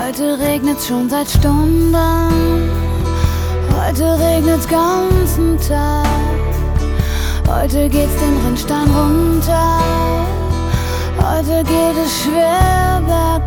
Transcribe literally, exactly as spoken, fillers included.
Heute regnet's schon seit Stunden, heute regnet's ganzen Tag. Heute geht's den Rinnstein runter, heute geht es schwer bergab.